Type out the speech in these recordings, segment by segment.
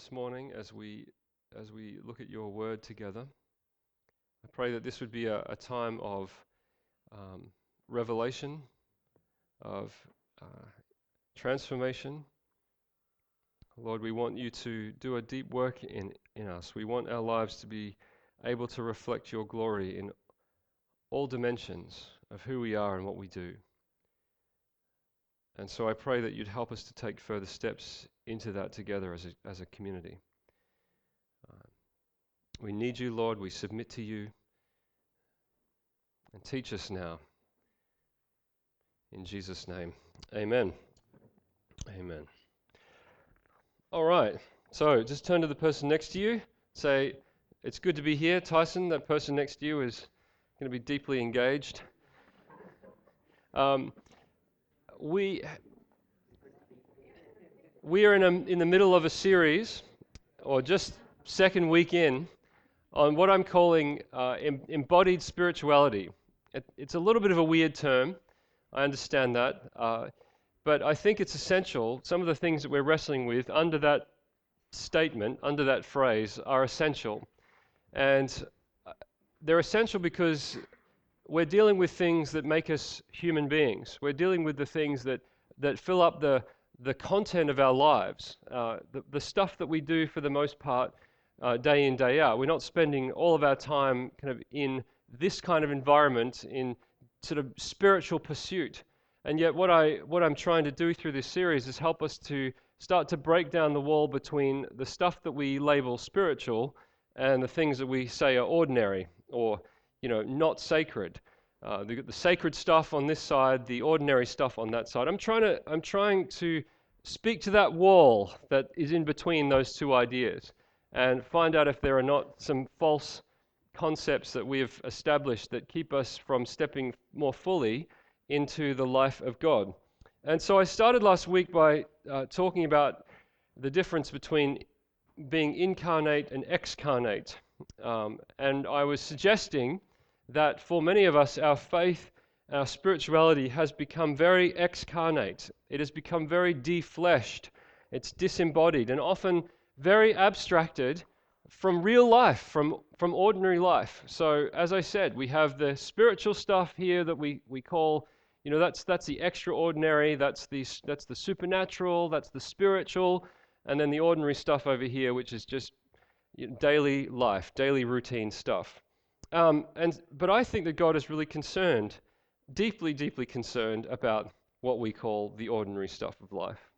this morning as we look at your word together. I pray that this would be a time of revelation, of transformation. Lord, we want you to do a deep work in us. We want our lives to be able to reflect your glory in all dimensions of who we are and what we do. And so I pray that you'd help us to take further steps into that together as a community. We need you, Lord. We submit to you. And teach us now. In Jesus' name, amen. Amen. All right. So just turn to the person next to you. Say, it's good to be here, Tyson. That person next to you is going to be deeply engaged. We are in the middle of a series, or just second week in, on what I'm calling embodied spirituality. It's a little bit of a weird term, I understand that, but I think it's essential. Some of the things that we're wrestling with under that statement, under that phrase, are essential. And they're essential because we're dealing with things that make us human beings. We're dealing with the things that fill up the content of our lives, the stuff that we do for the most part day in, day out. We're not spending all of our time kind of in this kind of environment, in sort of spiritual pursuit. And yet what I'm trying to do through this series is help us to start to break down the wall between the stuff that we label spiritual and the things that we say are ordinary or, not sacred. The sacred stuff on this side, the ordinary stuff on that side. I'm trying to speak to that wall that is in between those two ideas and find out if there are not some false concepts that we have established that keep us from stepping more fully into the life of God. And so I started last week by talking about the difference between being incarnate and excarnate. And I was suggesting that for many of us, our faith, our spirituality has become very excarnate. It has become very defleshed. It's disembodied and often very abstracted from real life, from ordinary life. So as I said, we have the spiritual stuff here that we call, that's the extraordinary, that's the supernatural, that's the spiritual, and then the ordinary stuff over here, which is just daily life, daily routine stuff. But I think that God is really concerned, deeply, deeply concerned about what we call the ordinary stuff of life.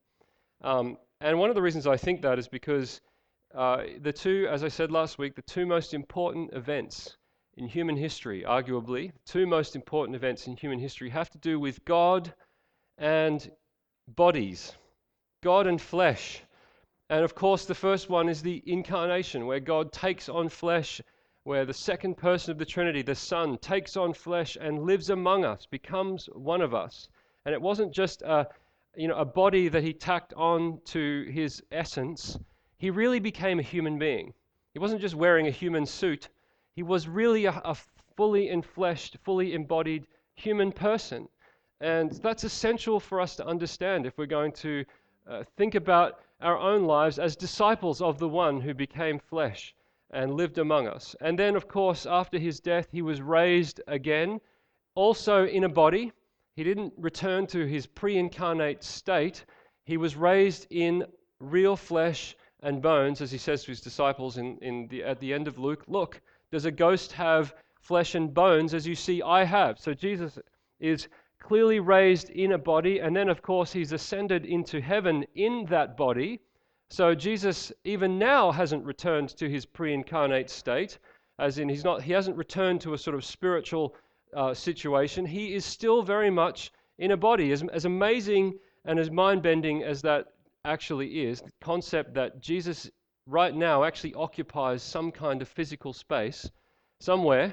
And one of the reasons I think that is because the two, as I said last week, the two most important events in human history, arguably, two most important events in human history have to do with God and bodies, God and flesh. And of course, the first one is the incarnation, where God takes on flesh, where the second person of the Trinity, the Son, takes on flesh and lives among us, becomes one of us. And it wasn't just a body that he tacked on to his essence. He really became a human being. He wasn't just wearing a human suit. He was really a fully enfleshed, fully embodied human person. And that's essential for us to understand if we're going to think about our own lives as disciples of the one who became flesh and lived among us. And then, of course, after his death, he was raised again, also in a body. He didn't return to his pre-incarnate state. He was raised in real flesh and bones, as he says to his disciples at the end of Luke. Look, does a ghost have flesh and bones as you see I have? So Jesus is clearly raised in a body, and then of course he's ascended into heaven in that body. So Jesus even now hasn't returned to his pre-incarnate state, as in he hasn't returned to a sort of spiritual situation. He is still very much in a body. As amazing and as mind-bending as that actually is, the concept that Jesus right now actually occupies some kind of physical space somewhere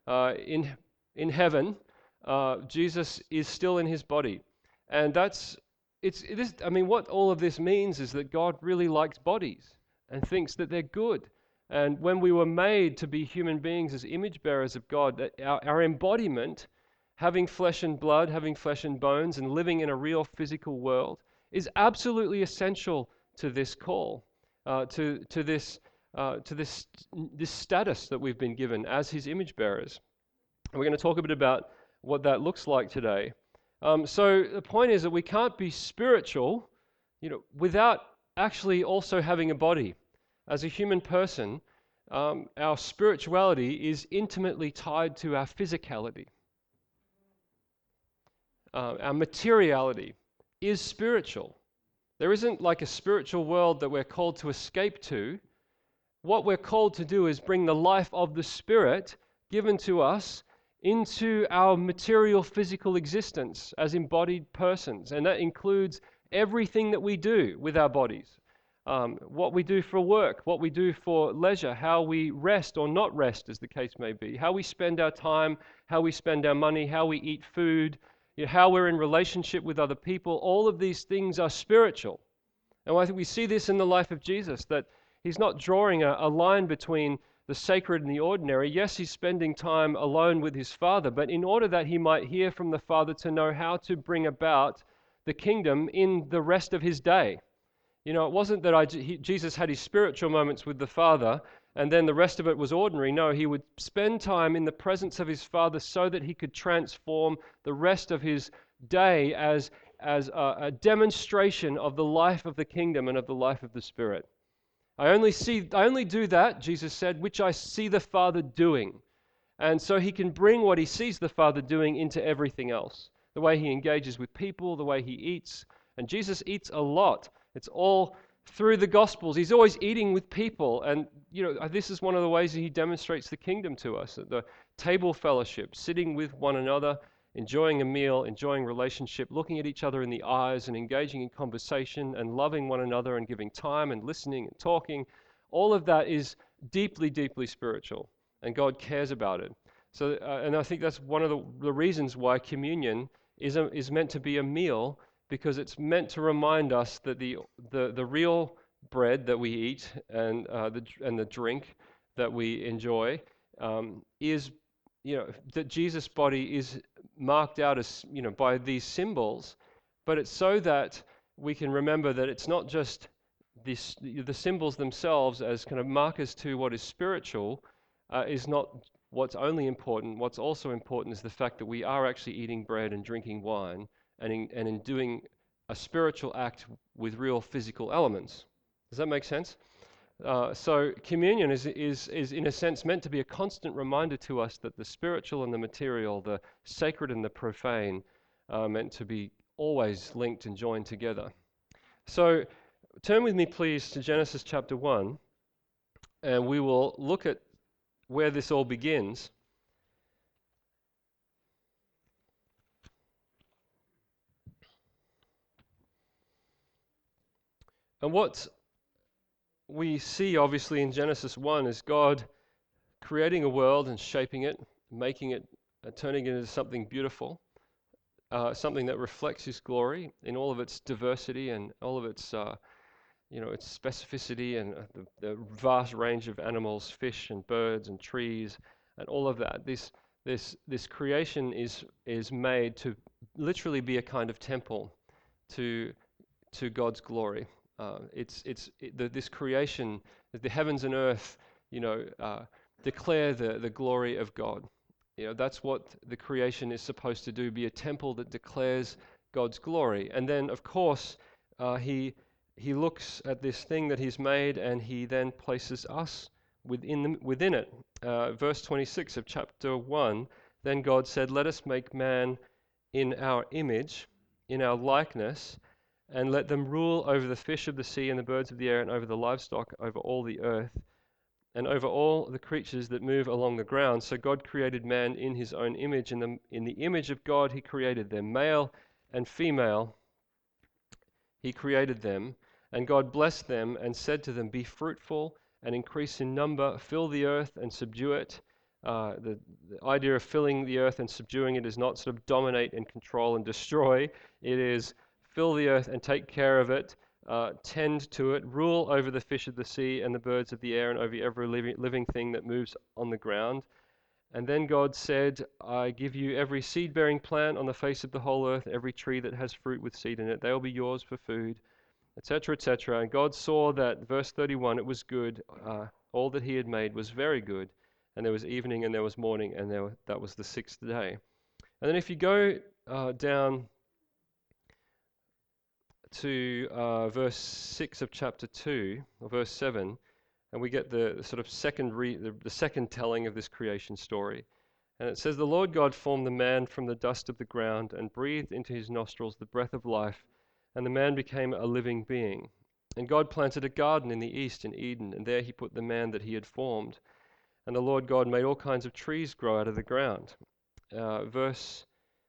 in heaven. Jesus is still in his body. And what all of this means is that God really likes bodies and thinks that they're good. And when we were made to be human beings as image bearers of God, that our embodiment, having flesh and blood, having flesh and bones, and living in a real physical world, is absolutely essential to this call. to this status that we've been given as His image bearers. And we're going to talk a bit about what that looks like today. So the point is that we can't be spiritual, without actually also having a body. As a human person, our spirituality is intimately tied to our physicality. Our materiality is spiritual. There isn't like a spiritual world that we're called to escape to. What we're called to do is bring the life of the Spirit given to us into our material physical existence as embodied persons. And that includes everything that we do with our bodies. What we do for work, what we do for leisure, how we rest or not rest, as the case may be, how we spend our time, how we spend our money, how we eat food, how we're in relationship with other people. All of these things are spiritual. And I think we see this in the life of Jesus, that He's not drawing a line between the sacred and the ordinary. Yes, He's spending time alone with His Father, but in order that He might hear from the Father to know how to bring about the kingdom in the rest of His day. It wasn't that Jesus had His spiritual moments with the Father and then the rest of it was ordinary. No, He would spend time in the presence of His Father so that He could transform the rest of His day as a demonstration of the life of the kingdom and of the life of the Spirit. I only do that, Jesus said, which I see the Father doing. And so He can bring what He sees the Father doing into everything else. The way He engages with people, the way He eats. And Jesus eats a lot. It's all through the Gospels. He's always eating with people. And, this is one of the ways that He demonstrates the kingdom to us. The table fellowship, sitting with one another, enjoying a meal, enjoying relationship, looking at each other in the eyes and engaging in conversation and loving one another and giving time and listening and talking. All of that is deeply, deeply spiritual. And God cares about it. So, and I think that's one of the reasons why communion is meant to be a meal, because it's meant to remind us that the real bread that we eat and the drink that we enjoy is, that Jesus' body is marked out as, by these symbols, but it's so that we can remember that it's not just the symbols themselves as kind of markers to what is spiritual is not what's only important. What's also important is the fact that we are actually eating bread and drinking wine and in doing a spiritual act with real physical elements. Does that make sense? So communion is in a sense meant to be a constant reminder to us that the spiritual and the material, the sacred and the profane, are meant to be always linked and joined together. So turn with me please to Genesis chapter 1, and we will look at where this all begins. And what we see obviously in Genesis 1 is God creating a world and shaping it, making it, turning it into something beautiful, something that reflects His glory in all of its diversity and all of its, its specificity and the vast range of animals, fish and birds and trees and all of that. This creation is made to literally be a kind of temple to God's glory. This creation, the heavens and earth, declare the glory of God. That's what the creation is supposed to do, be a temple that declares God's glory. And then, of course, He looks at this thing that He's made, and He then places us within it. Verse 26 of chapter 1, then God said, "Let us make man in our image, in our likeness, and let them rule over the fish of the sea and the birds of the air and over the livestock, over all the earth, and over all the creatures that move along the ground." So God created man in His own image. In the image of God He created them. Male and female He created them. And God blessed them and said to them, "Be fruitful and increase in number, fill the earth and subdue it." The idea of filling the earth and subduing it is not sort of dominate and control and destroy. It is fill the earth and take care of it, tend to it, rule over the fish of the sea and the birds of the air and over every living thing that moves on the ground. And then God said, "I give you every seed-bearing plant on the face of the whole earth, every tree that has fruit with seed in it. They will be yours for food. etc., etc. And God saw that, verse 31, it was good. All that he had made was very good. And there was evening and there was morning, and that was the sixth day. And then if you go down to verse 6 of chapter 2, or verse 7, and we get the sort of the second telling of this creation story. And it says, "The Lord God formed the man from the dust of the ground and breathed into his nostrils the breath of life, and the man became a living being. And God planted a garden in the east in Eden, and there he put the man that he had formed. And the Lord God made all kinds of trees grow out of the ground." Verse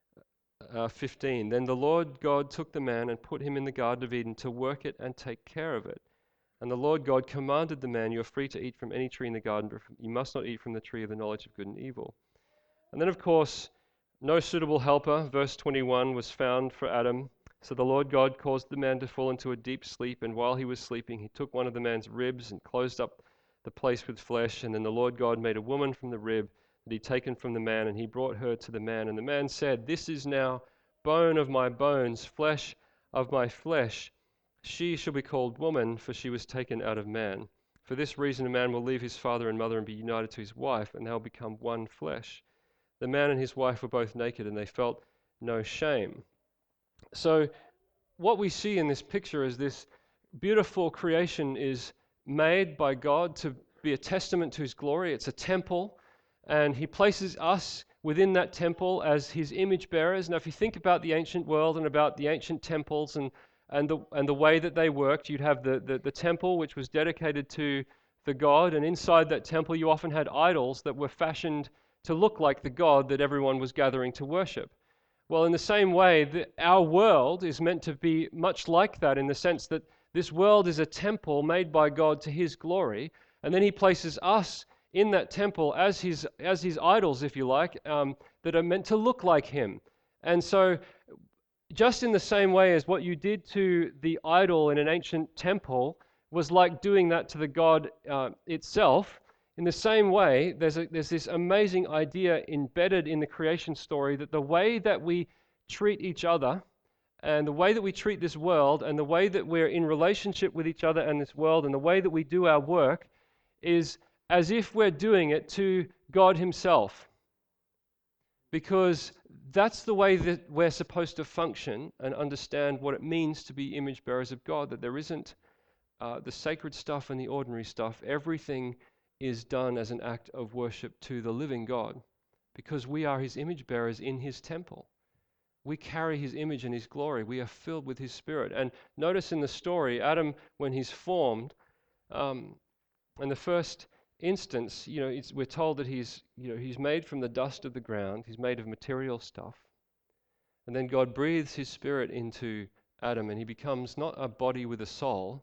15, "Then the Lord God took the man and put him in the Garden of Eden to work it and take care of it. And the Lord God commanded the man, 'You are free to eat from any tree in the garden, but you must not eat from the tree of the knowledge of good and evil.'" And then, of course, no suitable helper, verse 21, was found for Adam. So the Lord God caused the man to fall into a deep sleep, and while he was sleeping, he took one of the man's ribs and closed up the place with flesh. And then the Lord God made a woman from the rib that he'd taken from the man, and he brought her to the man. And the man said, "This is now bone of my bones, flesh of my flesh. She shall be called woman, for she was taken out of man. For this reason a man will leave his father and mother and be united to his wife, and they'll become one flesh." The man and his wife were both naked, and they felt no shame. So what we see in this picture is this beautiful creation is made by God to be a testament to his glory. It's a temple, and he places us within that temple as his image bearers. Now, if you think about the ancient world and about the ancient temples and the way that they worked, you'd have the temple, which was dedicated to the god, and inside that temple you often had idols that were fashioned to look like the God that everyone was gathering to worship. Well, in the same way, our world is meant to be much like that, in the sense that this world is a temple made by God to his glory, and then he places us in that temple as his idols, if you like, that are meant to look like him. And so, just in the same way as what you did to the idol in an ancient temple was like doing that to the God itself, in the same way, there's this amazing idea embedded in the creation story that the way that we treat each other and the way that we treat this world and the way that we're in relationship with each other and this world and the way that we do our work is as if we're doing it to God himself. Because that's the way that we're supposed to function and understand what it means to be image bearers of God, that there isn't the sacred stuff and the ordinary stuff. Everything is done as an act of worship to the living God, because we are his image bearers in his temple. We carry his image and his glory. We are filled with his spirit. And notice in the story, Adam, when he's formed, in the first instance, we're told that he's made from the dust of the ground. He's made of material stuff. And then God breathes his spirit into Adam, and he becomes not a body with a soul,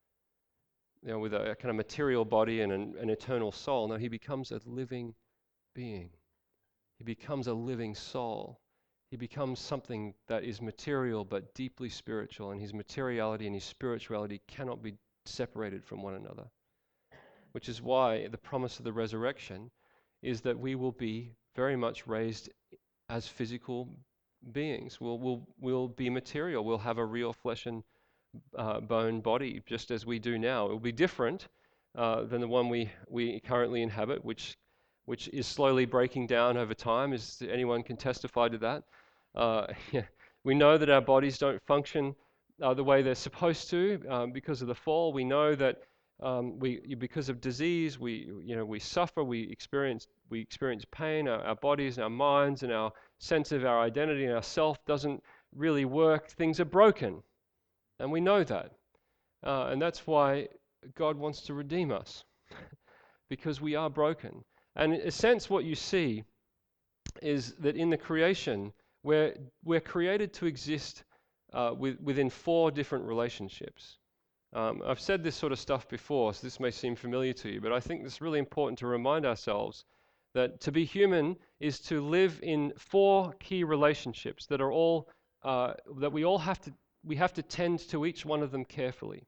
with a kind of material body and an eternal soul. No, he becomes a living being. He becomes a living soul. He becomes something that is material but deeply spiritual, and his materiality and his spirituality cannot be separated from one another. Which is why the promise of the resurrection is that we will be very much raised as physical beings. We'll be material. We'll have a real flesh and bone body, just as we do now. It will be different than the one we currently inhabit, which is slowly breaking down over time. Anyone can testify to that. We know that our bodies don't function the way they're supposed to because of the fall. We know that because of disease, we suffer. We experience pain. Our bodies, and our minds, and our sense of our identity and our self doesn't really work. Things are broken. And we know that. And that's why God wants to redeem us, because we are broken. And in a sense, what you see is that in the creation, we're created to exist within 4 different relationships. I've said this sort of stuff before, so this may seem familiar to you, but I think it's really important to remind ourselves that to be human is to live in 4 key relationships that are all that we have to tend to each one of them carefully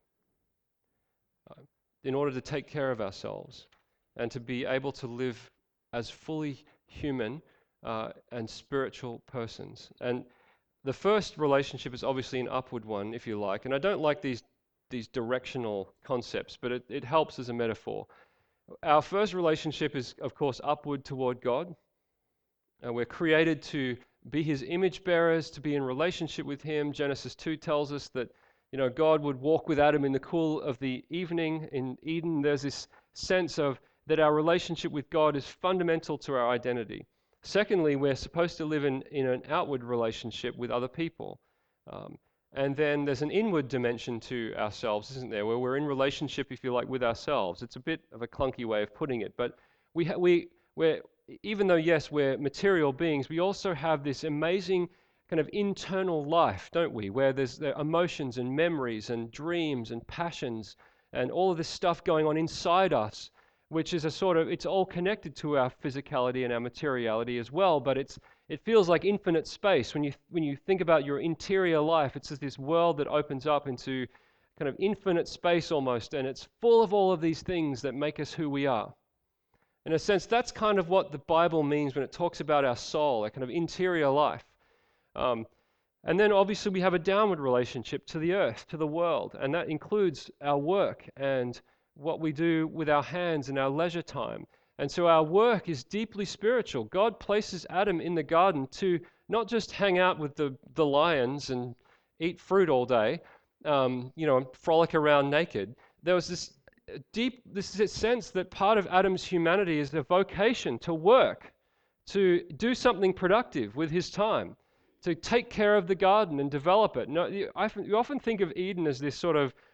in order to take care of ourselves and to be able to live as fully human and spiritual persons. And the first relationship is obviously an upward one, if you like. And I don't like these these directional concepts, but it helps as a metaphor. Our first relationship is, of course, upward toward God. We're created to be his image bearers, to be in relationship with him. Genesis 2 tells us that, God would walk with Adam in the cool of the evening in Eden. There's this sense of that our relationship with God is fundamental to our identity. Secondly, we're supposed to live in an outward relationship with other people. And then there's an inward dimension to ourselves, isn't there, where we're in relationship, if you like, with ourselves. It's a bit of a clunky way of putting it, but we're even though, yes, we're material beings, we also have this amazing kind of internal life, don't we? Where there's the emotions and memories and dreams and passions and all of this stuff going on inside us, which is it's all connected to our physicality and our materiality as well, but it feels like infinite space. When you think about your interior life, it's just this world that opens up into kind of infinite space almost, and it's full of all of these things that make us who we are. In a sense, that's kind of what the Bible means when it talks about our soul, a kind of interior life. And then obviously we have a downward relationship to the earth, to the world, and that includes our work and what we do with our hands in our leisure time. And so our work is deeply spiritual. God places Adam in the garden to not just hang out with the lions and eat fruit all day, and frolic around naked. There was this sense that part of Adam's humanity is the vocation to work, to do something productive with his time, to take care of the garden and develop it. No, you often think of Eden as this sort of,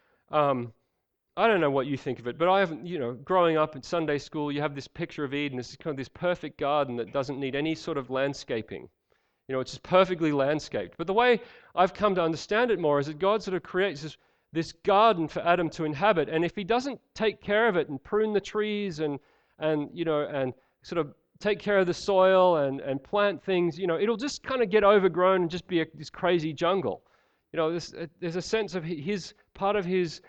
I don't know what you think of it, but I haven't, growing up in Sunday school, you have this picture of Eden as kind of this perfect garden that doesn't need any sort of landscaping. It's just perfectly landscaped. But the way I've come to understand it more is that God sort of creates this garden for Adam to inhabit, and if he doesn't take care of it and prune the trees and sort of take care of the soil and plant things, it'll just kind of get overgrown and just be this crazy jungle. There's a sense of his part of his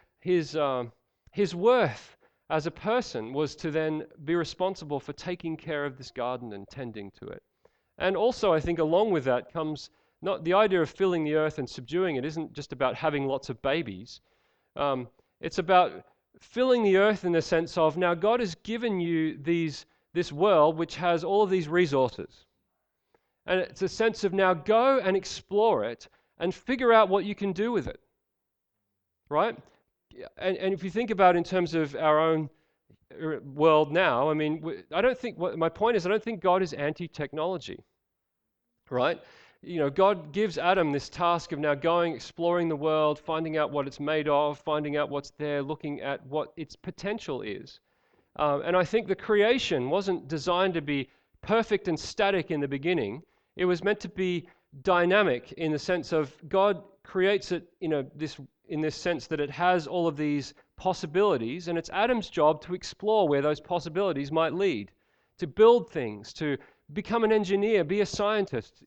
worth as a person was to then be responsible for taking care of this garden and tending to it. And also, I think along with that comes not the idea of filling the earth and subduing it isn't just about having lots of babies. It's about filling the earth in the sense of, now God has given you this world which has all of these resources. And it's a sense of now go and explore it and figure out what you can do with it. Right? And if you think about in terms of our own world now, I mean, my point is I don't think God is anti-technology. Right? God gives Adam this task of now going, exploring the world, finding out what it's made of, finding out what's there, looking at what its potential is. And I think the creation wasn't designed to be perfect and static in the beginning. It was meant to be dynamic in the sense of God creates it in this sense that it has all of these possibilities, and it's Adam's job to explore where those possibilities might lead, to build things, to become an engineer, be a scientist,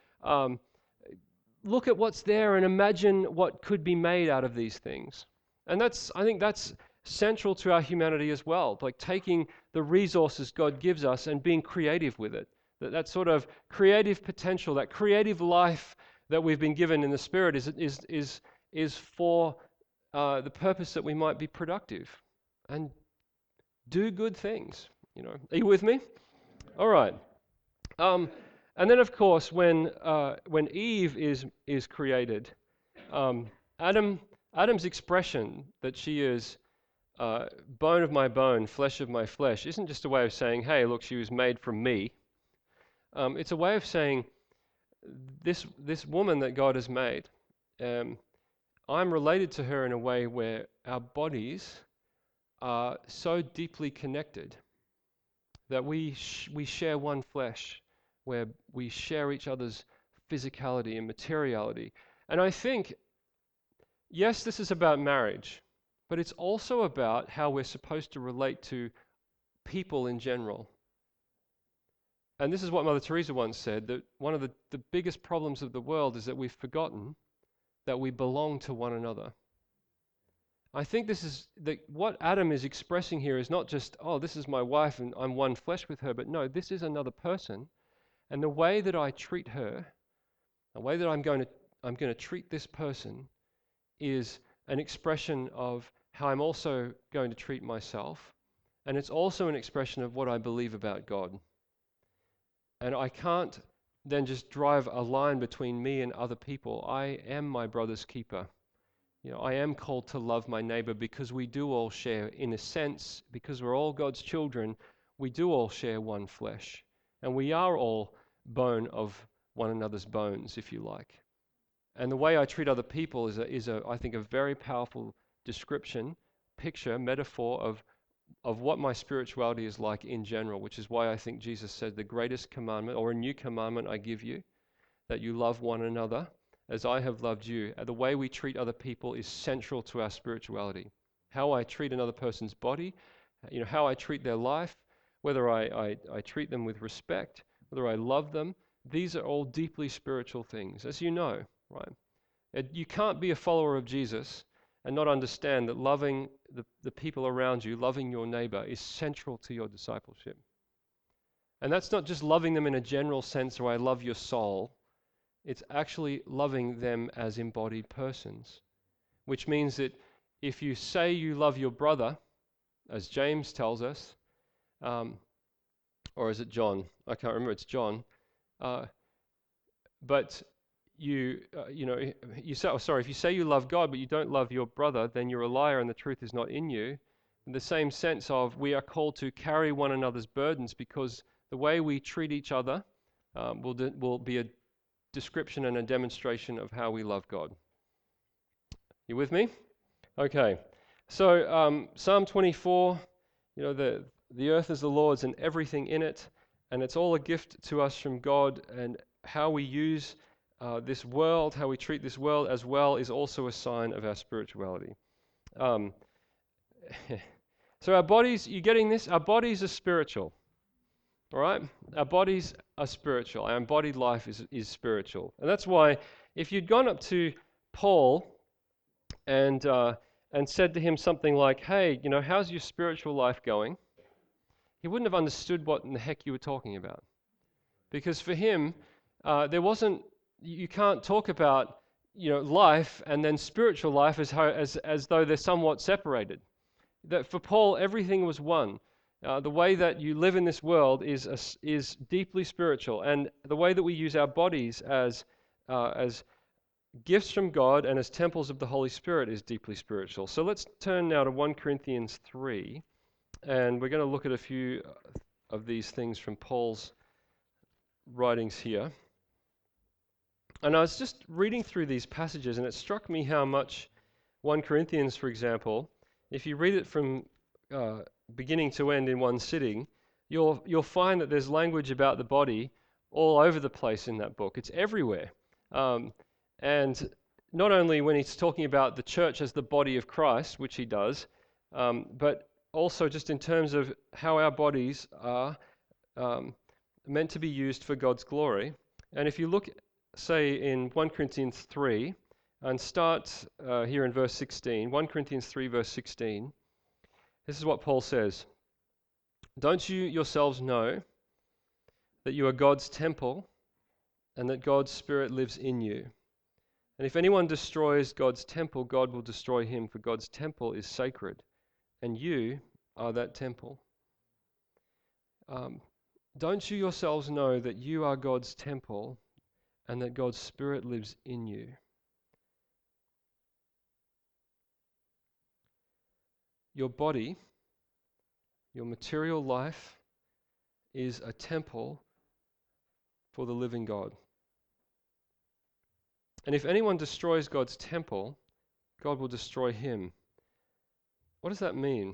look at what's there and imagine what could be made out of these things. And I think that's central to our humanity as well, like taking the resources God gives us and being creative with it. That sort of creative potential, that creative life that we've been given in the Spirit is for the purpose that we might be productive and do good things. Are you with me? All right. And then, of course, when Eve is created, Adam's expression that she is bone of my bone, flesh of my flesh, isn't just a way of saying, hey, look, she was made from me. It's a way of saying, this woman that God has made, I'm related to her in a way where our bodies are so deeply connected that we share one flesh, where we share each other's physicality and materiality. And I think, yes, this is about marriage, but it's also about how we're supposed to relate to people in general. And this is what Mother Teresa once said, that one of the biggest problems of the world is that we've forgotten that we belong to one another. I think what Adam is expressing here is not just, oh, this is my wife and I'm one flesh with her, but no, this is another person. And the way that I treat her, the way that I'm going to treat this person is an expression of how I'm also going to treat myself, and it's also an expression of what I believe about God. And I can't then just drive a line between me and other people. I am my brother's keeper. I am called to love my neighbor because we do all share, in a sense, because we're all God's children, we do all share one flesh. And we are all bone of one another's bones, if you like. And the way I treat other people is I think, a very powerful description, picture, metaphor of what my spirituality is like in general, which is why I think Jesus said the greatest commandment, or a new commandment I give you, that you love one another as I have loved you. The way we treat other people is central to our spirituality. How I treat another person's body, how I treat their life, whether I treat them with respect, whether I love them, these are all deeply spiritual things, as you know, right? You can't be a follower of Jesus and not understand that loving the people around you, loving your neighbor, is central to your discipleship. And that's not just loving them in a general sense, or I love your soul. It's actually loving them as embodied persons, which means that if you say you love your brother, as James tells us, or is it John? I can't remember. It's John. But you say, if you say you love God, but you don't love your brother, then you're a liar and the truth is not in you. In the same sense of we are called to carry one another's burdens, because the way we treat each other will be a description and a demonstration of how we love God. You with me? Okay. So Psalm 24, the earth is the Lord's and everything in it, and it's all a gift to us from God, and how we use this world, how we treat this world as well, is also a sign of our spirituality. So our bodies, you getting this? Our bodies are spiritual. All right? Our bodies are spiritual. Our embodied life is spiritual. And that's why if you'd gone up to Paul and said to him something like, hey, how's your spiritual life going? He wouldn't have understood what in the heck you were talking about. Because for him, you can't talk about life and then spiritual life as though they're somewhat separated. That for Paul, everything was one. The way that you live in this world is deeply spiritual, and the way that we use our bodies as gifts from God and as temples of the Holy Spirit is deeply spiritual. So let's turn now to 1 Corinthians 3, and we're going to look at a few of these things from Paul's writings here. And I was just reading through these passages, and it struck me how much 1 Corinthians, for example, if you read it from beginning to end in one sitting, you'll find that there's language about the body all over the place in that book. It's everywhere. And not only when he's talking about the church as the body of Christ, which he does, but also just in terms of how our bodies are meant to be used for God's glory. And if you look, say, in 1 Corinthians 3, and start here in verse 16, 1 Corinthians 3, verse 16, this is what Paul says. Don't you yourselves know that you are God's temple and that God's Spirit lives in you? And if anyone destroys God's temple, God will destroy him, for God's temple is sacred, and you are that temple. Don't you yourselves know that you are God's temple and that God's Spirit lives in you? Your body, your material life, is a temple for the living God. And if anyone destroys God's temple, God will destroy him. What does that mean?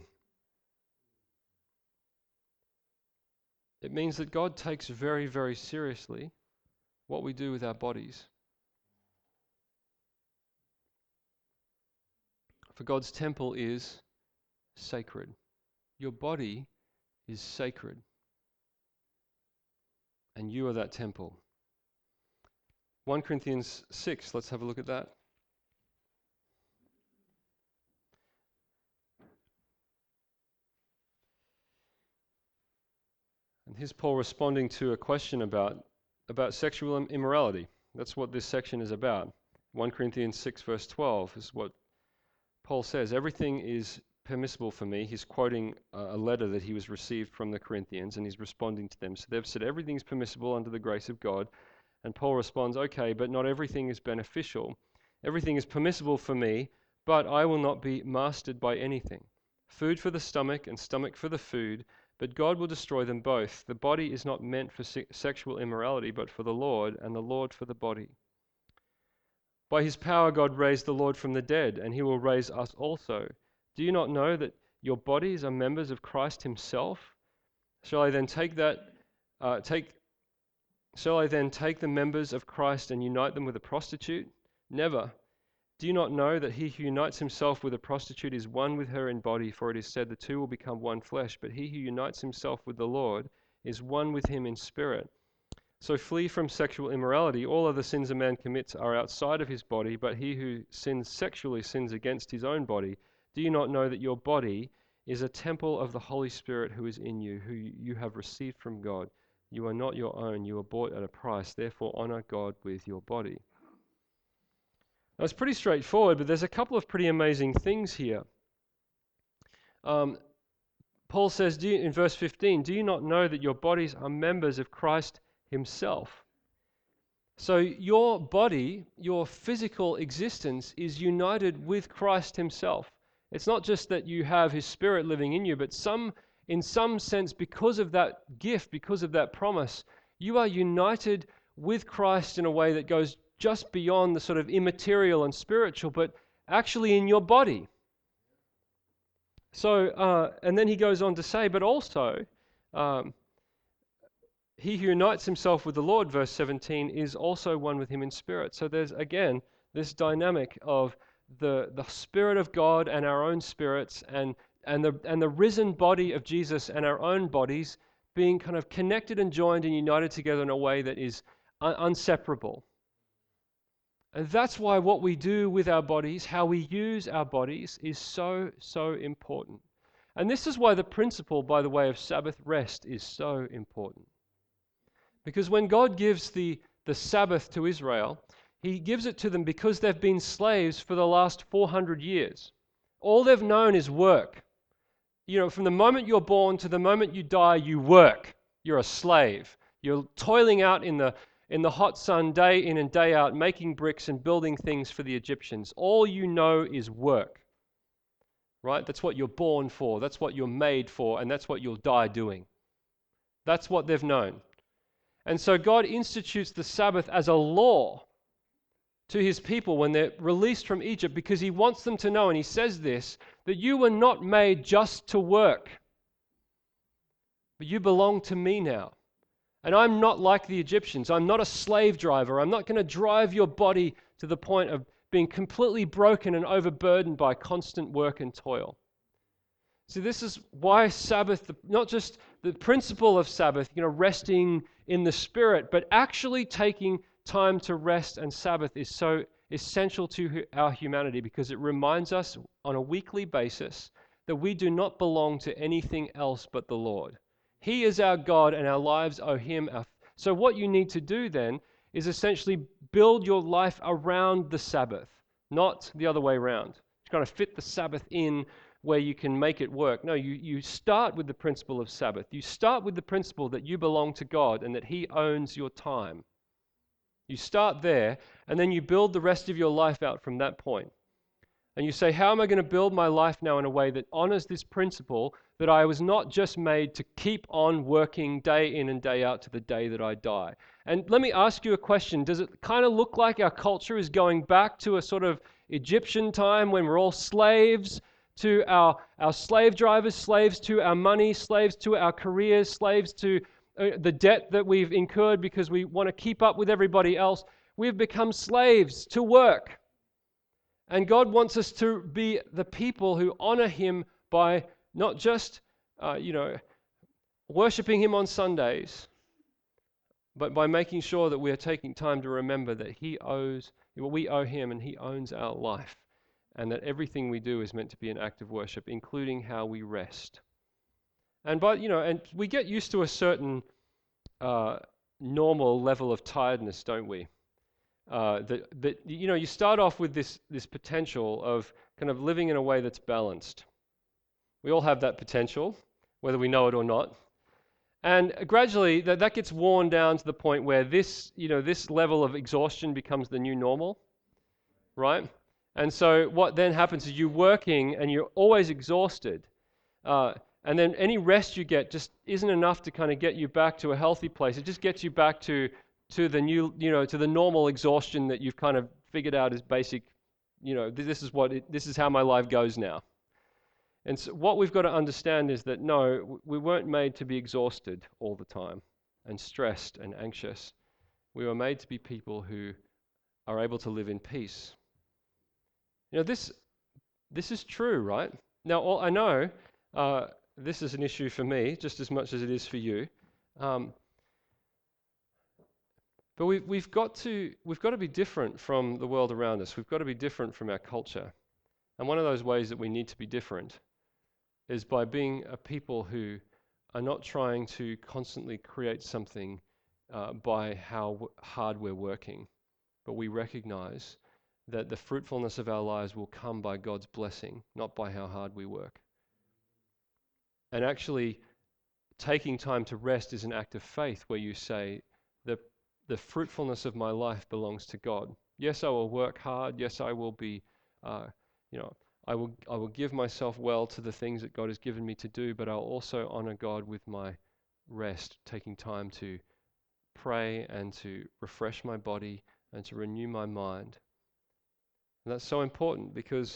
It means that God takes very, very seriously what we do with our bodies. For God's temple is sacred. Your body is sacred. And you are that temple. 1 Corinthians 6, let's have a look at that. And here's Paul responding to a question about sexual immorality. That's what this section is about. 1 Corinthians 6, verse 12 is what Paul says, everything is permissible for me. He's quoting a letter that he was received from the Corinthians, and he's responding to them. So they've said everything's permissible under the grace of God. And Paul responds, okay, but not everything is beneficial. Everything is permissible for me, but I will not be mastered by anything. Food for the stomach and stomach for the food, but God will destroy them both. The body is not meant for sexual immorality, but for the Lord, and the Lord for the body. By his power God raised the Lord from the dead, and he will raise us also. Do you not know that your bodies are members of Christ himself? Shall I then take the members of Christ and unite them with a prostitute? Never. Do you not know that he who unites himself with a prostitute is one with her in body? For it is said, the two will become one flesh. But he who unites himself with the Lord is one with him in spirit. So flee from sexual immorality. All other sins a man commits are outside of his body, but he who sins sexually sins against his own body. Do you not know that your body is a temple of the Holy Spirit who is in you, who you have received from God? You are not your own, you are bought at a price. Therefore honor God with your body. Now it's pretty straightforward, but there's a couple of pretty amazing things here. Paul says in verse 15, do you not know that your bodies are members of Christ himself? So your body, your physical existence is united with Christ himself. It's not just that you have his spirit living in you, but in some sense, because of that gift, because of that promise, you are united with Christ in a way that goes just beyond the sort of immaterial and spiritual, but actually in your body. So, and then he goes on to say, but also, he who unites himself with the Lord, verse 17, is also one with him in spirit. So there's, again, this dynamic of the Spirit of God and our own spirits and the risen body of Jesus and our own bodies being kind of connected and joined and united together in a way that is inseparable. And that's why what we do with our bodies, how we use our bodies, is so, so important. And this is why the principle, by the way, of Sabbath rest is so important. Because when God gives the Sabbath to Israel, he gives it to them because they've been slaves for the last 400 years. All they've known is work. You know, from the moment you're born to the moment you die, you work. You're a slave. You're toiling out in the hot sun day in and day out, making bricks and building things for the Egyptians. All you know is work. Right? That's what you're born for. That's what you're made for. And that's what you'll die doing. That's what they've known. And so God institutes the Sabbath as a law to his people when they're released from Egypt, because he wants them to know, and he says this, that you were not made just to work, but you belong to me now. And I'm not like the Egyptians. I'm not a slave driver. I'm not going to drive your body to the point of being completely broken and overburdened by constant work and toil. So this is why Sabbath, not just the principle of Sabbath, resting in the Spirit, but actually taking time to rest and Sabbath is so essential to our humanity, because it reminds us on a weekly basis that we do not belong to anything else but the Lord. He is our God and our lives owe him. So what you need to do then is essentially build your life around the Sabbath, not the other way around. You've got to fit the Sabbath in where you can make it work. No, you start with the principle of Sabbath. You start with the principle that you belong to God and that he owns your time. You start there, and then you build the rest of your life out from that point. And you say, how am I going to build my life now in a way that honors this principle that I was not just made to keep on working day in and day out to the day that I die? And let me ask you a question. Does it kind of look like our culture is going back to a sort of Egyptian time when we're all slaves to our slave drivers, slaves to our money, slaves to our careers, slaves to the debt that we've incurred because we want to keep up with everybody else? We've become slaves to work. And God wants us to be the people who honor him by not just, worshiping him on Sundays, but by making sure that we are taking time to remember that we owe him and he owns our life, and that everything we do is meant to be an act of worship, including how we rest. And we get used to a certain normal level of tiredness, don't we? that you start off with this potential of kind of living in a way that's balanced. We all have that potential, whether we know it or not. And gradually that gets worn down to the point where this level of exhaustion becomes the new normal, right? And so what then happens is you're working and you're always exhausted. And then any rest you get just isn't enough to kind of get you back to a healthy place. It just gets you back to the new, to the normal exhaustion that you've kind of figured out is basic. This is how my life goes now. And so what we've got to understand is that no, we weren't made to be exhausted all the time and stressed and anxious. We were made to be people who are able to live in peace. This is true, right? Now, I know this is an issue for me just as much as it is for you. But we've got to be different from the world around us. We've got to be different from our culture. And one of those ways that we need to be different is by being a people who are not trying to constantly create something by how hard we're working, but we recognize that the fruitfulness of our lives will come by God's blessing, not by how hard we work. And actually, taking time to rest is an act of faith where you say, the fruitfulness of my life belongs to God. Yes, I will work hard. Yes, I will be, I will give myself well to the things that God has given me to do, but I'll also honor God with my rest, taking time to pray and to refresh my body and to renew my mind. And that's so important because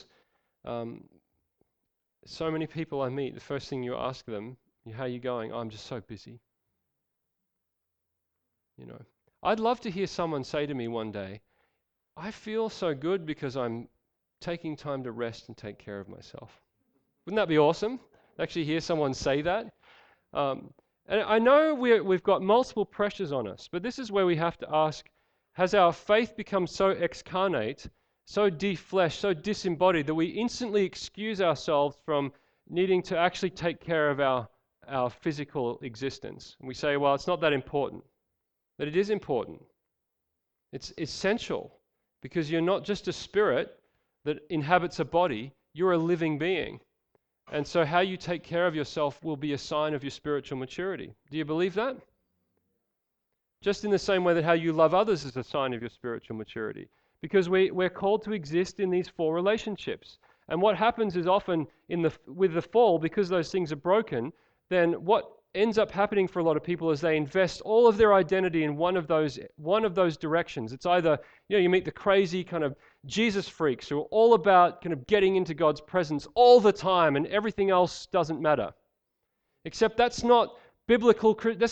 so many people I meet, the first thing you ask them, how are you going? Oh, I'm just so busy. I'd love to hear someone say to me one day, I feel so good because I'm taking time to rest and take care of myself. Wouldn't that be awesome? Actually hear someone say that. And I know we've got multiple pressures on us, but this is where we have to ask, has our faith become so excarnate, so de-fleshed, so disembodied that we instantly excuse ourselves from needing to actually take care of our physical existence? And we say, well, it's not that important. But it is important. It's essential because you're not just a spirit that inhabits a body, you're a living being. And so how you take care of yourself will be a sign of your spiritual maturity. Do you believe that? Just in the same way that how you love others is a sign of your spiritual maturity. Because we're called to exist in these four relationships. And what happens is often with the fall, because those things are broken, then what ends up happening for a lot of people is they invest all of their identity in one of those directions. It's either, you meet the crazy kind of Jesus freaks who are all about kind of getting into God's presence all the time and everything else doesn't matter. Except that's not biblical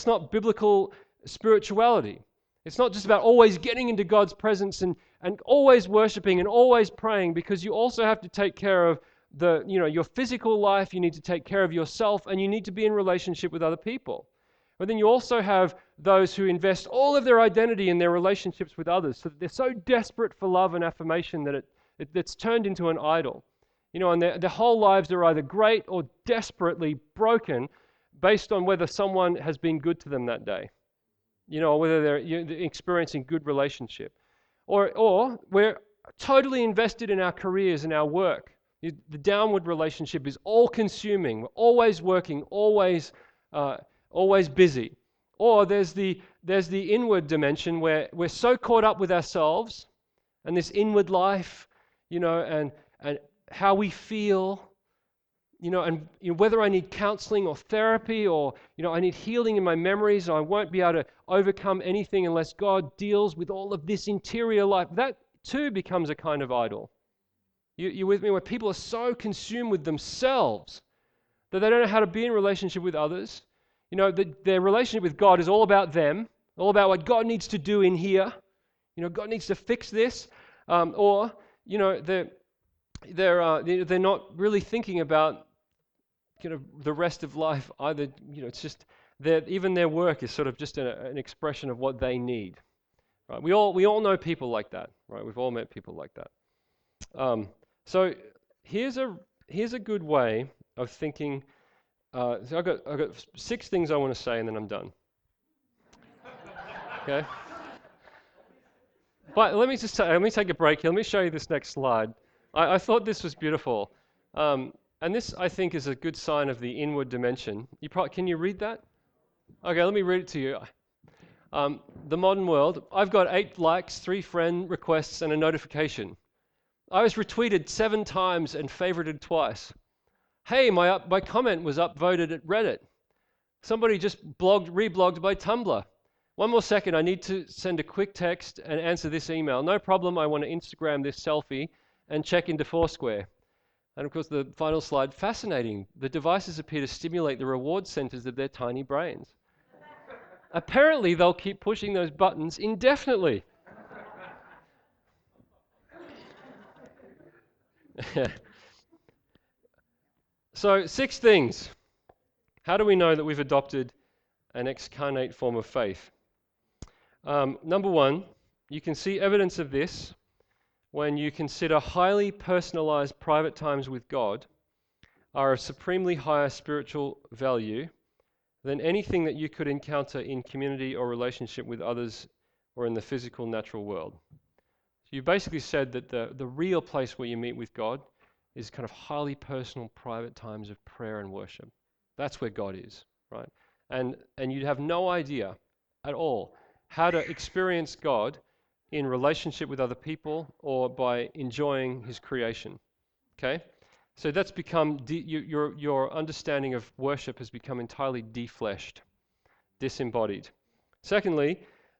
spirituality. It's not just about always getting into God's presence and always worshiping and always praying, because you also have to take care of your physical life, you need to take care of yourself, and you need to be in relationship with other people. But then you also have those who invest all of their identity in their relationships with others, so that they're so desperate for love and affirmation that it's turned into an idol. And their whole lives are either great or desperately broken based on whether someone has been good to them that day, or whether they're experiencing good relationship. Or we're totally invested in our careers and our work. The downward relationship is all-consuming. We're always working, always busy. Or there's the inward dimension where we're so caught up with ourselves and this inward life, and how we feel, and whether I need counseling or therapy, or I need healing in my memories, or I won't be able to overcome anything unless God deals with all of this interior life. That too becomes a kind of idol. You with me? Where people are so consumed with themselves that they don't know how to be in relationship with others. Their relationship with God is all about them, all about what God needs to do in here. God needs to fix this, or they're not really thinking about the rest of life either. It's just that even their work is sort of just an expression of what they need. Right? We all know people like that, right? We've all met people like that. So here's a good way of thinking. So I've got 6 things I want to say, and then I'm done. Okay. But let me take a break here. Let me show you this next slide. I thought this was beautiful. And this, I think, is a good sign of the inward dimension. Can you read that? Okay, let me read it to you. The modern world. I've got 8 likes, 3 friend requests, and a notification. I was retweeted 7 times and favorited twice. Hey, my comment was upvoted at Reddit. Somebody just reblogged my Tumblr. One more second, I need to send a quick text and answer this email. No problem, I want to Instagram this selfie and check into Foursquare. And of course, the final slide, fascinating. The devices appear to stimulate the reward centers of their tiny brains. Apparently, they'll keep pushing those buttons indefinitely. So, 6 things. How do we know that we've adopted an excarnate form of faith? Number 1, you can see evidence of this when you consider highly personalized private times with God are of supremely higher spiritual value than anything that you could encounter in community or relationship with others or in the physical natural world. So you basically said that the real place where you meet with God is kind of highly personal private times of prayer and worship. That's where God is, right? And you'd have no idea at all how to experience God in relationship with other people or by enjoying his creation. Okay? So that's become, your understanding of worship has become entirely defleshed, disembodied. Secondly,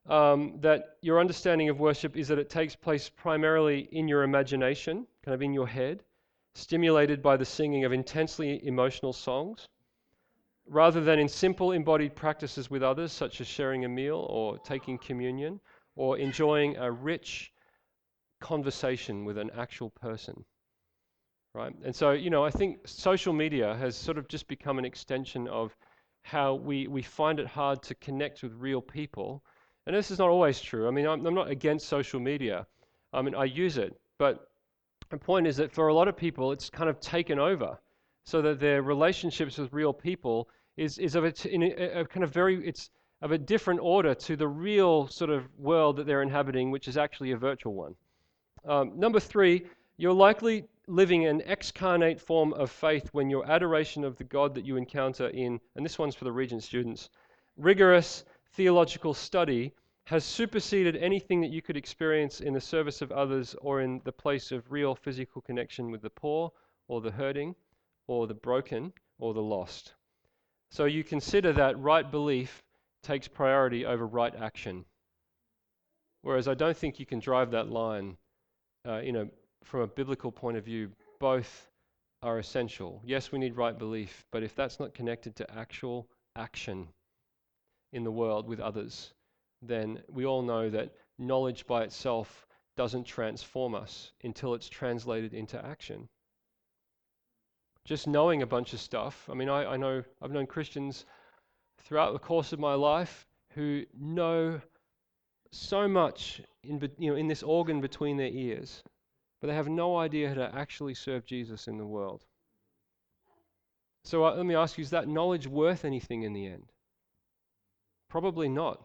that your understanding of worship is that it takes place primarily in your imagination, kind of in your head, stimulated by the singing of intensely emotional songs, rather than in simple embodied practices with others, such as sharing a meal or taking communion, or enjoying a rich conversation with an actual person, right? And so, I think social media has sort of just become an extension of how we find it hard to connect with real people. And this is not always true. I mean, I'm not against social media. I mean, I use it. But the point is that for a lot of people, it's kind of taken over, so that their relationships with real people is of a kind of it's of a different order to the real sort of world that they're inhabiting, which is actually a virtual one. Number 3, you're likely living an excarnate form of faith when your adoration of the God that you encounter in, and this one's for the Regent students, rigorous theological study has superseded anything that you could experience in the service of others or in the place of real physical connection with the poor or the hurting or the broken or the lost. So you consider that right belief takes priority over right action. Whereas I don't think you can drive that line, from a biblical point of view. Both are essential. Yes, we need right belief, but if that's not connected to actual action in the world with others, then we all know that knowledge by itself doesn't transform us until it's translated into action. Just knowing a bunch of stuff. I mean, I've known Christians throughout the course of my life who know so much in this organ between their ears, but they have no idea how to actually serve Jesus in the world. So let me ask you, is that knowledge worth anything in the end? Probably not.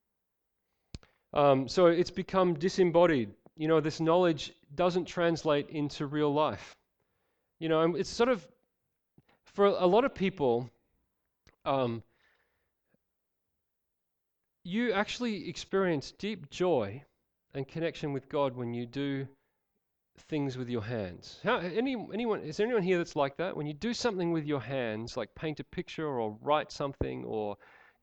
So it's become disembodied. This knowledge doesn't translate into real life. And it's sort of, for a lot of people, you actually experience deep joy and connection with God when you do things with your hands. Is there anyone here that's like that? When you do something with your hands, like paint a picture or write something or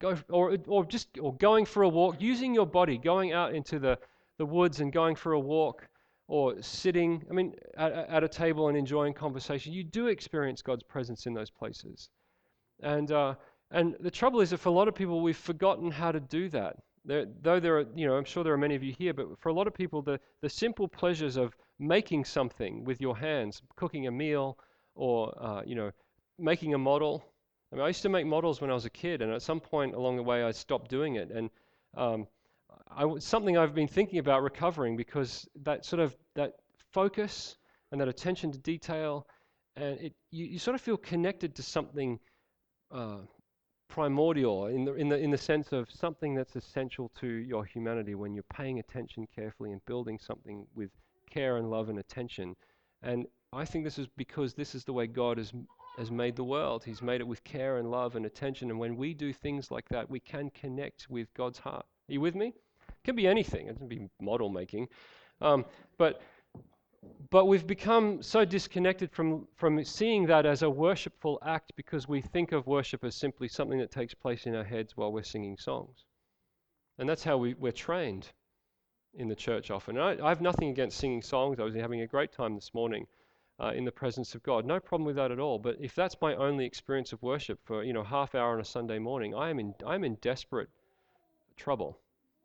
going for a walk, using your body, going out into the woods and going for a walk, or sitting, at a table and enjoying conversation, you do experience God's presence in those places. And the trouble is that for a lot of people, we've forgotten how to do that. I'm sure there are many of you here, but for a lot of people, the simple pleasures of making something with your hands, cooking a meal, or making a model. I used to make models when I was a kid, and at some point along the way, I stopped doing it. And something I've been thinking about recovering, because that focus and that attention to detail, and you sort of feel connected to something primordial in the sense of something that's essential to your humanity when you're paying attention carefully and building something with care and love and attention. And I think this is because this is the way God has made the world. He's made it with care and love and attention. And when we do things like that, we can connect with God's heart. Are you with me? It can be anything. It can be model making. But we've become so disconnected from seeing that as a worshipful act because we think of worship as simply something that takes place in our heads while we're singing songs. And that's how we're trained in the church often. And I have nothing against singing songs. I was having a great time this morning in the presence of God. No problem with that at all. But if that's my only experience of worship for half hour on a Sunday morning, I'm in desperate trouble.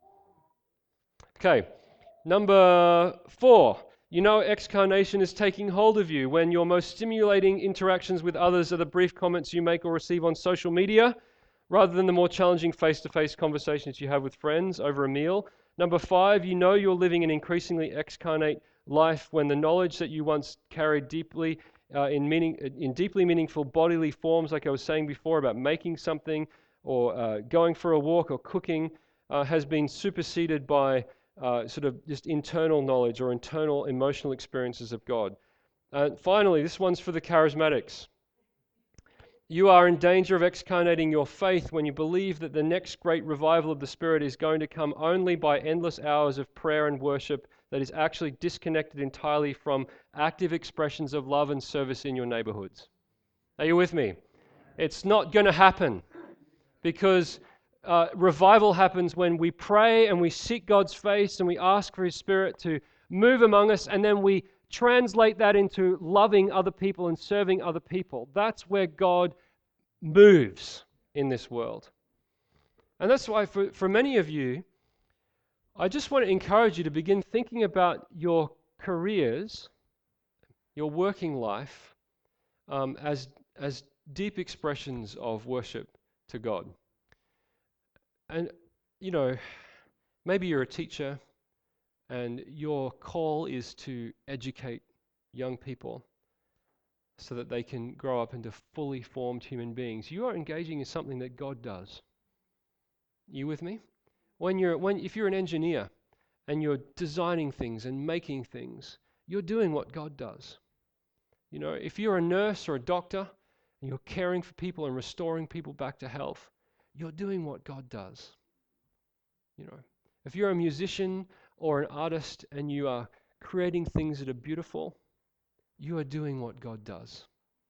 Okay, number 4. Excarnation is taking hold of you when your most stimulating interactions with others are the brief comments you make or receive on social media, rather than the more challenging face-to-face conversations you have with friends over a meal. Number 5, you're living an increasingly excarnate life when the knowledge that you once carried deeply in deeply meaningful bodily forms, like I was saying before about making something or going for a walk or cooking, has been superseded by sort of just internal knowledge or internal emotional experiences of God. Finally, this one's for the charismatics. You are in danger of excarnating your faith when you believe that the next great revival of the Spirit is going to come only by endless hours of prayer and worship that is actually disconnected entirely from active expressions of love and service in your neighborhoods. Are you with me? It's not going to happen because revival happens when we pray and we seek God's face and we ask for His Spirit to move among us, and then we translate that into loving other people and serving other people. That's where God moves in this world. And that's why for many of you, I just want to encourage you to begin thinking about your careers, your working life, as deep expressions of worship to God. And, maybe you're a teacher and your call is to educate young people so that they can grow up into fully formed human beings. You are engaging in something that God does. You with me? If you're an engineer and you're designing things and making things, you're doing what God does. If you're a nurse or a doctor and you're caring for people and restoring people back to health, you're doing what God does. If you're a musician or an artist and you are creating things that are beautiful, you are doing what God does.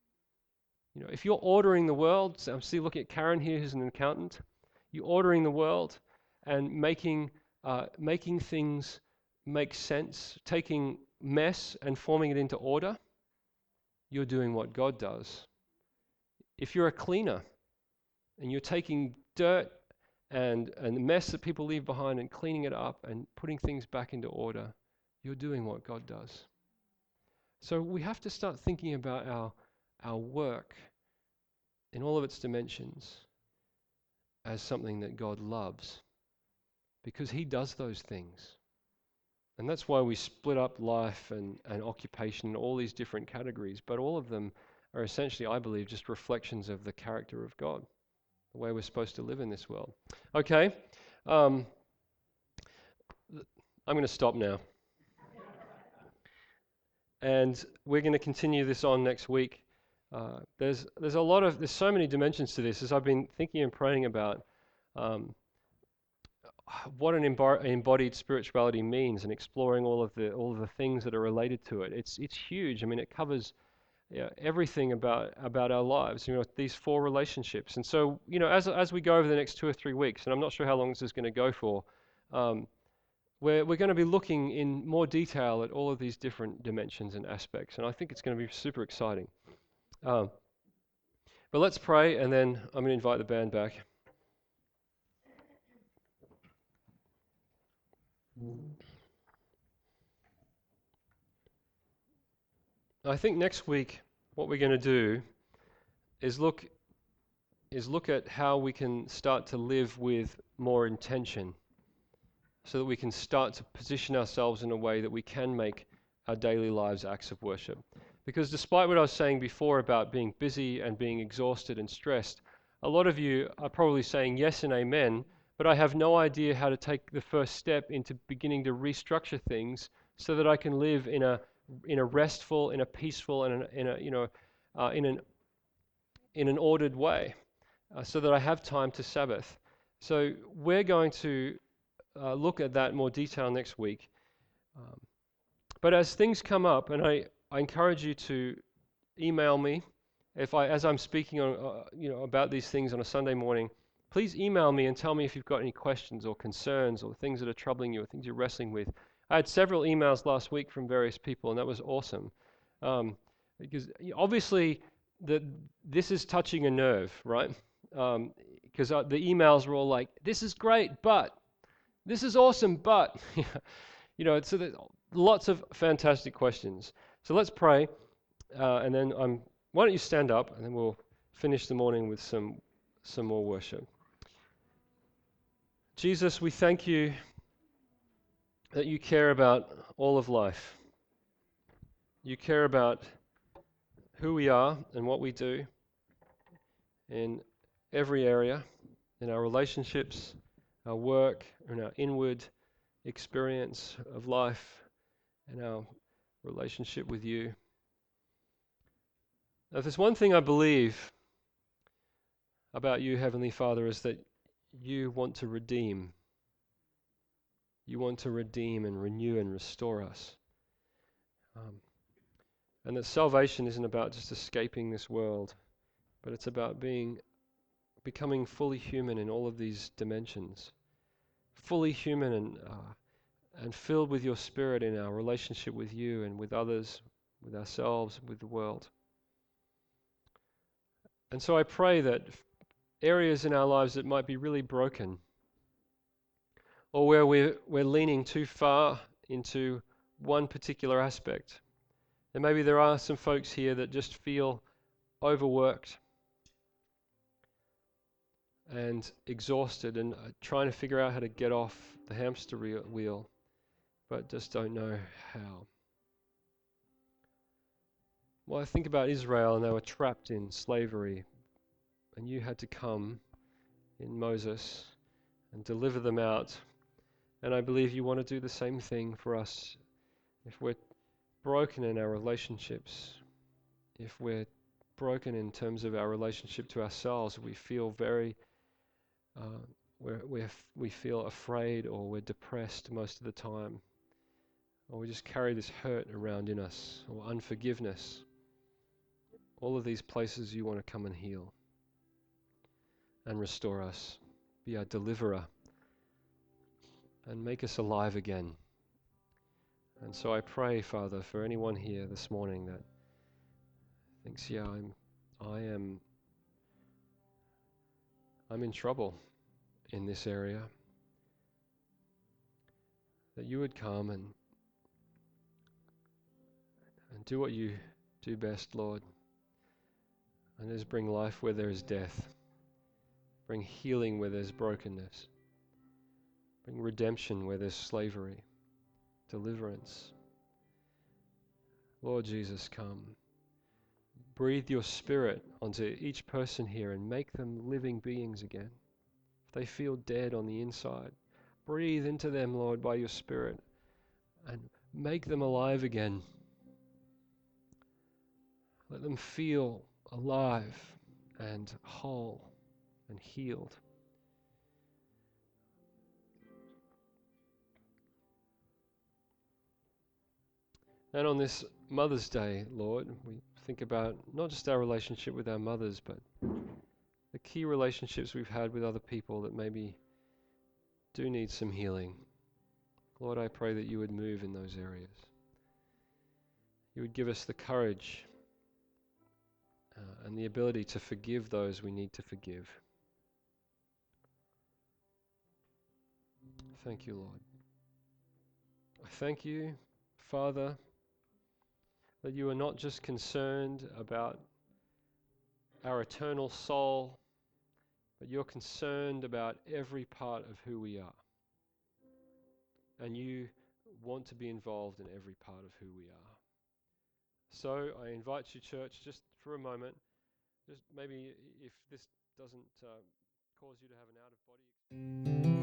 If you're ordering the world, so I'm still looking at Karen here, who's an accountant. You're ordering the world and making things make sense, taking mess and forming it into order. You're doing what God does. If you're a cleaner and you're taking dirt and the mess that people leave behind and cleaning it up and putting things back into order, you're doing what God does. So we have to start thinking about our work in all of its dimensions as something that God loves, because He does those things. And that's why we split up life and occupation in all these different categories, but all of them are essentially, I believe, just reflections of the character of God, the way we're supposed to live in this world. Okay, I'm going to stop now. And we're going to continue this on next week. There's so many dimensions to this. As I've been thinking and praying about what an embodied spirituality means and exploring all of the things that are related to it. It's huge. I mean, it covers everything about our lives. These 4 relationships. And so, as we go over the next 2 or 3 weeks, and I'm not sure how long this is going to go for, we're going to be looking in more detail at all of these different dimensions and aspects, and I think it's going to be super exciting. But let's pray, and then I'm going to invite the band back. I think next week what we're going to do is look at how we can start to live with more intention, so that we can start to position ourselves in a way that we can make our daily lives acts of worship. Because despite what I was saying before about being busy and being exhausted and stressed, a lot of you are probably saying yes and amen, but I have no idea how to take the first step into beginning to restructure things so that I can live in a restful, in a peaceful, and in an ordered way, so that I have time to Sabbath. So we're going to look at that in more detail next week. But as things come up, and I encourage you to email me as I'm speaking on about these things on a Sunday morning. Please email me and tell me if you've got any questions or concerns or things that are troubling you or things you're wrestling with. I had several emails last week from various people, and that was awesome, because obviously this is touching a nerve, right? Because the emails were all like, "This is great, but this is awesome, but," so there's lots of fantastic questions. So let's pray, and then why don't you stand up, and then we'll finish the morning with some more worship. Jesus, we thank you that you care about all of life. You care about who we are and what we do in every area, in our relationships, our work, and our inward experience of life, and our relationship with you. Now, if there's one thing I believe about you, Heavenly Father, is that you want to redeem. You want to redeem and renew and restore us. And that salvation isn't about just escaping this world, but it's about becoming fully human in all of these dimensions. Fully human and filled with your Spirit in our relationship with you and with others, with ourselves, with the world. And so I pray that areas in our lives that might be really broken, or where we're leaning too far into one particular aspect. And maybe there are some folks here that just feel overworked and exhausted and trying to figure out how to get off the hamster wheel, but just don't know how. Well, I think about Israel, and they were trapped in slavery, and you had to come in Moses and deliver them out. And I believe you want to do the same thing for us. If we're broken in our relationships, if we're broken in terms of our relationship to ourselves, we feel very, we feel afraid, or we're depressed most of the time, or we just carry this hurt around in us, or unforgiveness. All of these places you want to come and heal and restore us, be our deliverer, and make us alive again. And so I pray, Father, for anyone here this morning that thinks, I'm in trouble in this area, that you would come and do what you do best, Lord, and just bring life where there is death, bring healing where there's brokenness, bring redemption where there's slavery, deliverance. Lord Jesus, come. Breathe your Spirit onto each person here and make them living beings again. If they feel dead on the inside, breathe into them, Lord, by your Spirit, and make them alive again. Let them feel alive and whole and healed. And on this Mother's Day, Lord, we think about not just our relationship with our mothers, but the key relationships we've had with other people that maybe do need some healing. Lord, I pray that you would move in those areas. You would give us the courage and the ability to forgive those we need to forgive. Thank you, Lord. I thank you, Father, that you are not just concerned about our eternal soul, but you're concerned about every part of who we are. And you want to be involved in every part of who we are. So I invite you, church, just for a moment, just maybe if this doesn't cause you to have an out-of-body experience.